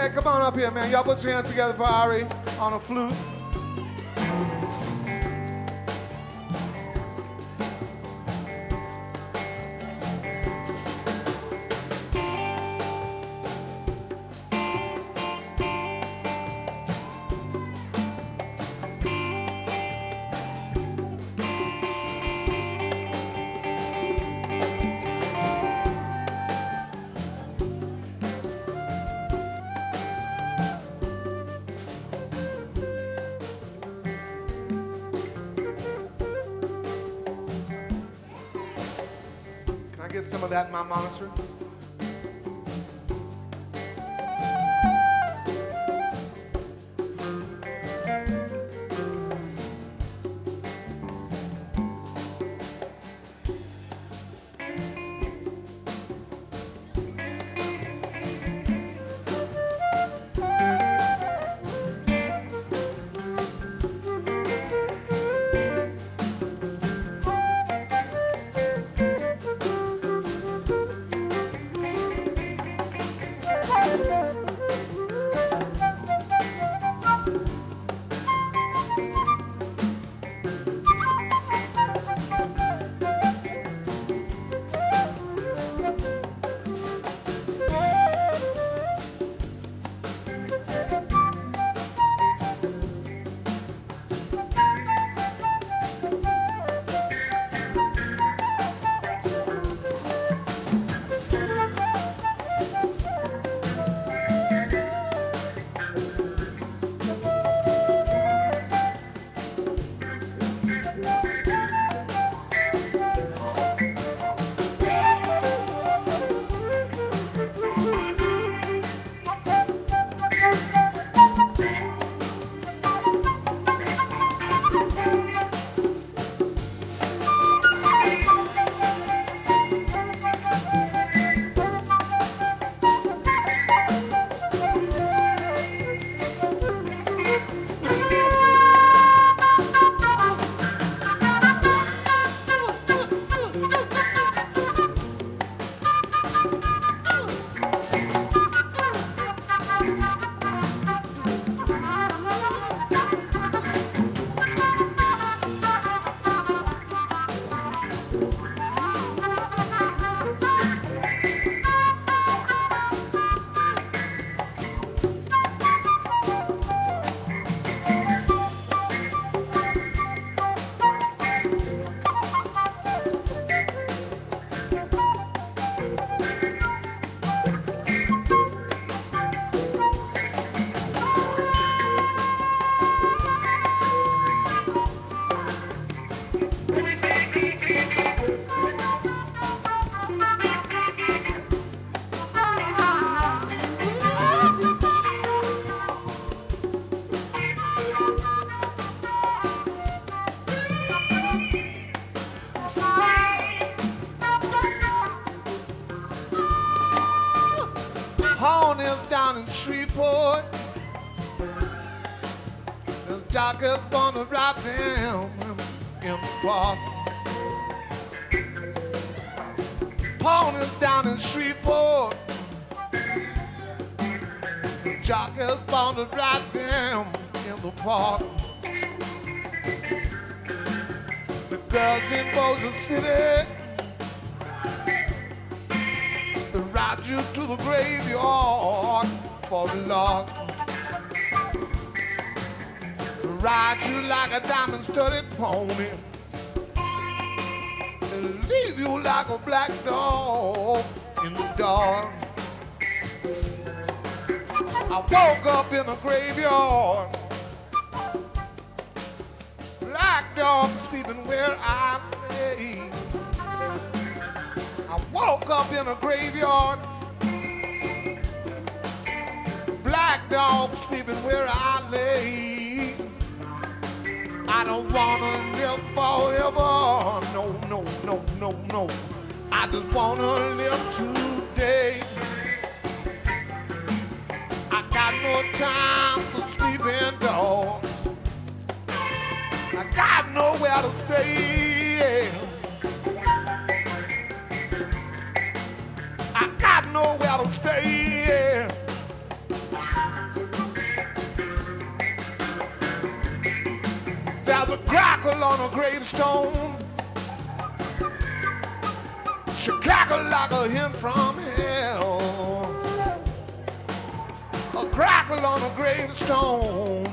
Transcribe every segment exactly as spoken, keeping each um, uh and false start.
Yeah, come on up here, man. Y'all put your hands together for Ari on a flute. Get some of that in my monitor. Down in Shreveport, there's jockers born to ride them in the park. Ponies down in Shreveport, jockers born to ride them in the park. The girls in Bossier City, they ride you to the graveyard for the Lord. Ride you like a diamond-studded pony and leave you like a black dog in the dark. I woke up in a graveyard, black dog sleeping where I lay. I woke up in a graveyard, black dog sleeping where I lay. I don't wanna live forever, no, no, no, no, no. I just wanna live today. I got no time for sleeping dogs. I got nowhere to stay. I got nowhere to stay. There's a crackle on a gravestone. She cackle like a hen from hell. A crackle on a gravestone.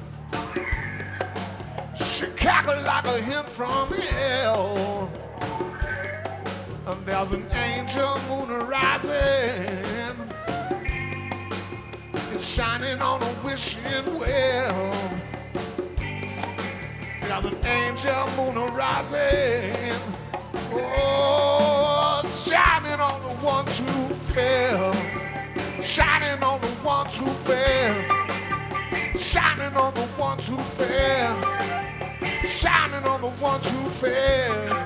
She cackle like a hen from hell. And there's an angel moon rising. It's shining on a wishing well. There's an angel moon rising. Oh, shining on the ones who fell. Shining on the ones who fell. Shining on the ones who fell. Shining on the ones who fell.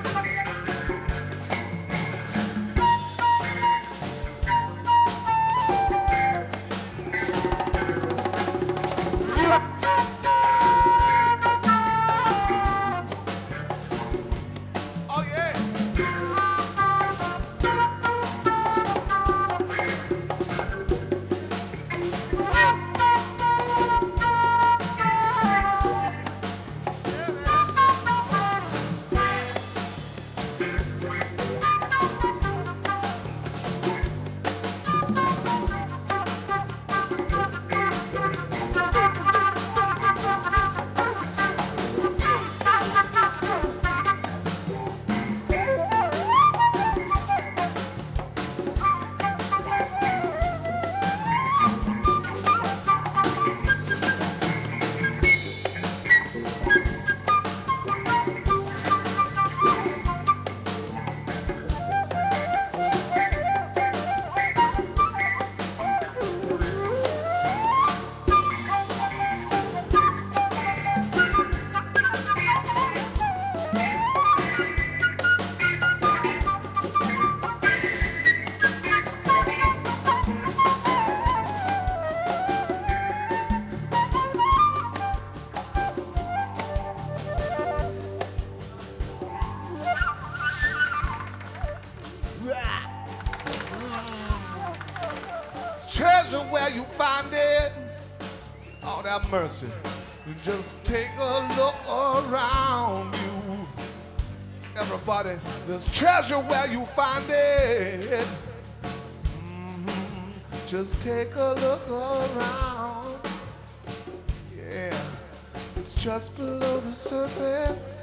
Treasure where you find it. Oh, that mercy. You just take a look around you. Everybody, there's treasure where you find it. Mm-hmm. Just take a look around. Yeah, it's just below the surface.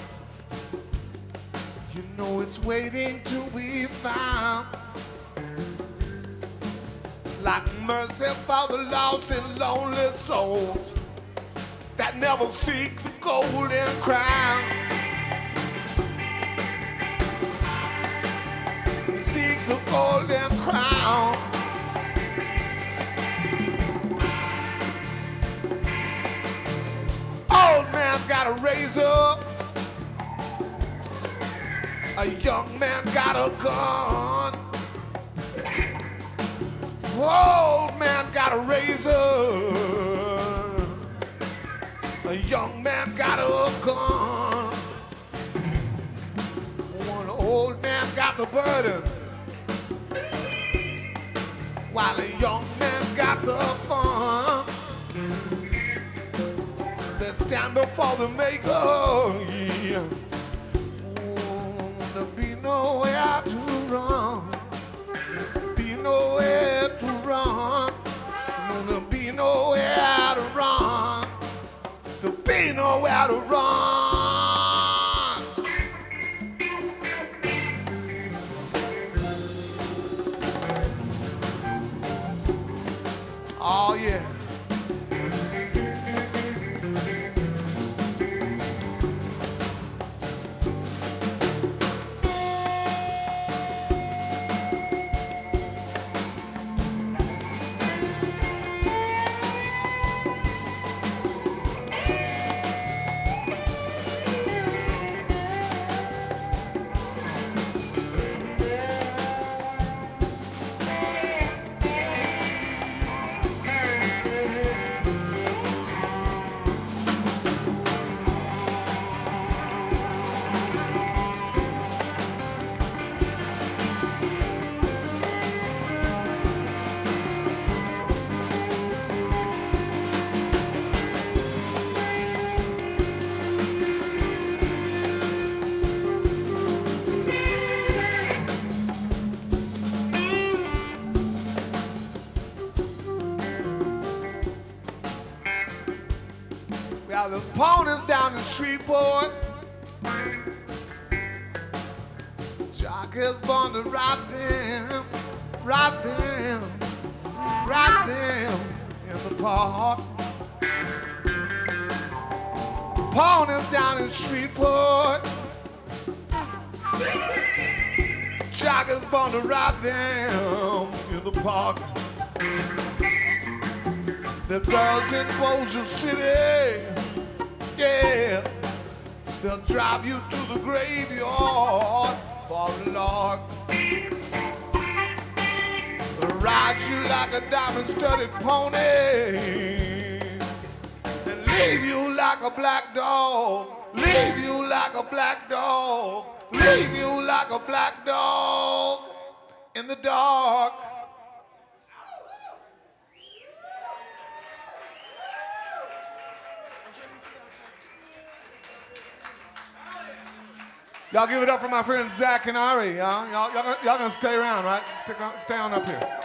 You know it's waiting to be found. Like mercy for the lost and lonely souls that never seek the golden crown. Seek the golden crown. Old man got a razor. A young man got a gun. Old man got a razor. A young man got a gun. One old man got the burden, while a young man got the fun. They stand before the maker, yeah. Oh, there be nowhere to run. Be nowhere to run. There'll be nowhere to run. There'll be nowhere to run. Oh yeah. the ponies down in Shreveport. Jock is born to ride them, ride them, ride them in the park. Ponies down in Shreveport. Jock is born to ride them in the park. The girls in Bossier City, yeah, they'll drive you to the graveyard for a lark. They'll ride you like a diamond-studded pony and leave you like a black dog, leave you like a black dog, leave you like a black dog in the dark. Y'all give it up for my friends Zach and Ari. Y'all, y'all, y'all, y'all gonna stay around, right? Stick on, stay on up here.